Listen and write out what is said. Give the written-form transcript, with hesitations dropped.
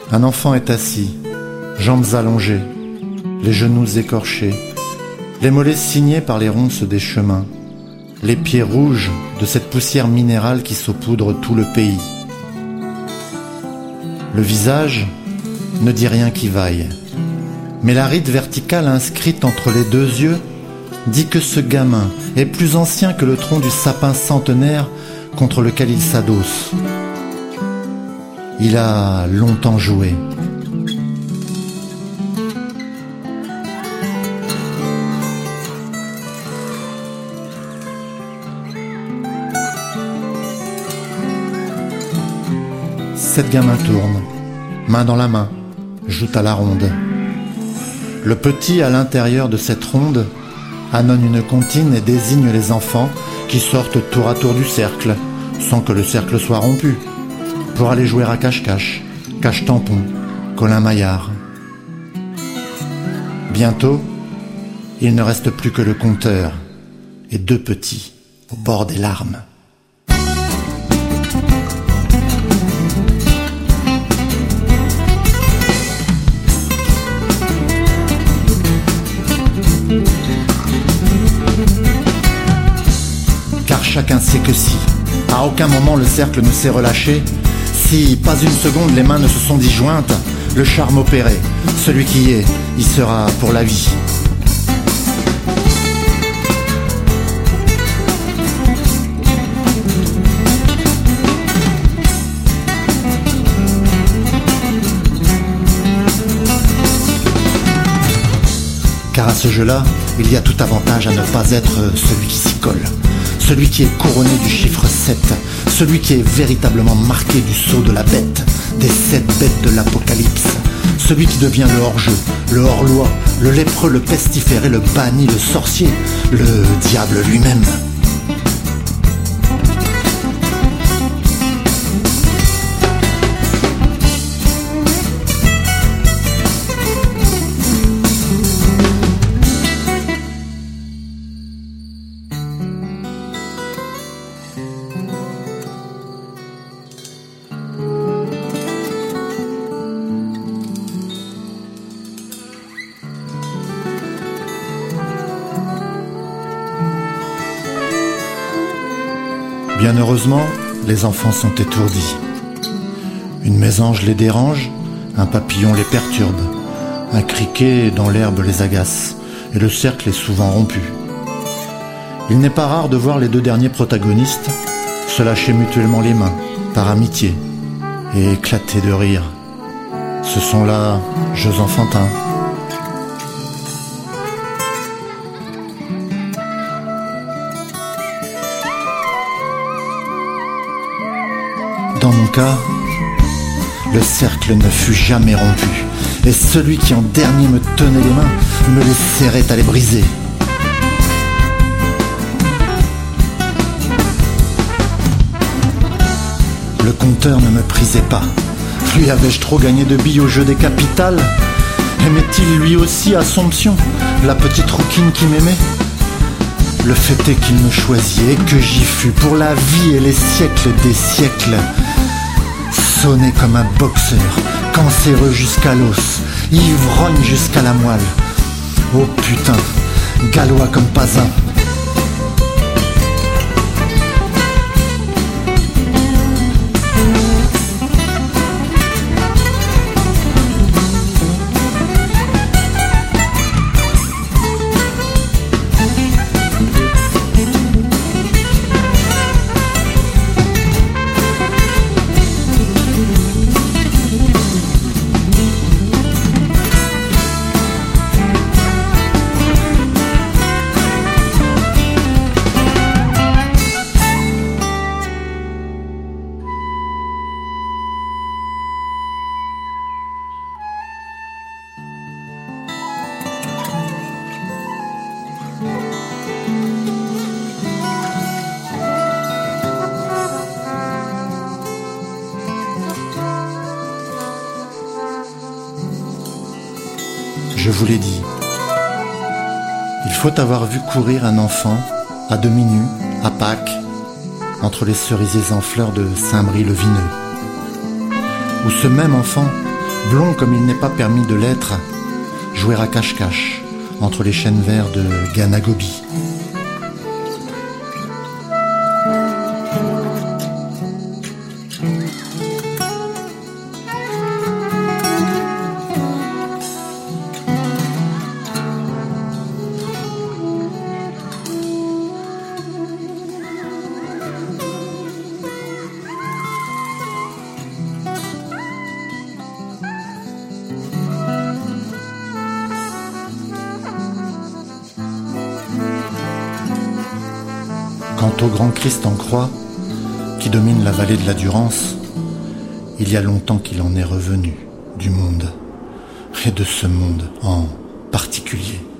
Un enfant est assis, jambes allongées, les genoux écorchés, les mollets signés par les ronces des chemins, les pieds rouges de cette poussière minérale qui saupoudre tout le pays. Le visage ne dit rien qui vaille, mais la ride verticale inscrite entre les deux yeux dit que ce gamin est plus ancien que le tronc du sapin centenaire contre lequel il s'adosse. Il a longtemps joué. Sept gamins tournent, main dans la main, jouent à la ronde. Le petit, à l'intérieur de cette ronde, annonce une comptine et désigne les enfants qui sortent tour à tour du cercle, sans que le cercle soit rompu, pour aller jouer à cache-cache, cache-tampon, Colin-Maillard. Bientôt, il ne reste plus que le compteur et deux petits au bord des larmes. Car chacun sait que si, à aucun moment le cercle ne s'est relâché, si pas une seconde les mains ne se sont disjointes, le charme opéré, celui qui est, y sera pour la vie. Car à ce jeu-là, il y a tout avantage à ne pas être celui qui s'y colle. Celui qui est couronné du chiffre 7, celui qui est véritablement marqué du sceau de la bête, des 7 bêtes de l'apocalypse, celui qui devient le hors-jeu, le hors-loi, le lépreux, le pestiféré, le banni, le sorcier, le diable lui-même. Bien heureusement, les enfants sont étourdis. Une mésange les dérange, un papillon les perturbe, un criquet dans l'herbe les agace, et le cercle est souvent rompu. Il n'est pas rare de voir les deux derniers protagonistes se lâcher mutuellement les mains, par amitié, et éclater de rire. Ce sont là jeux enfantins. Dans mon cas, le cercle ne fut jamais rompu, et celui qui en dernier me tenait les mains me les serrait à les briser. Le compteur ne me prisait pas. Lui avais-je trop gagné de billes au jeu des capitales? Aimait-il lui aussi Assomption, la petite rouquine qui m'aimait? Le fait est qu'il me choisit et que j'y fus pour la vie et les siècles des siècles. Sonné comme un boxeur, cancéreux jusqu'à l'os, ivrogne jusqu'à la moelle. Oh putain, gallois comme pas un. Je vous l'ai dit, il faut avoir vu courir un enfant à demi nu, à Pâques, entre les cerisiers en fleurs de Saint-Brie-le-Vineux. Ou ce même enfant blond comme il n'est pas permis de l'être, jouer à cache-cache entre les chênes verts de Ganagobi. Quant au grand Christ en croix, qui domine la vallée de la Durance, il y a longtemps qu'il en est revenu du monde, et de ce monde en particulier.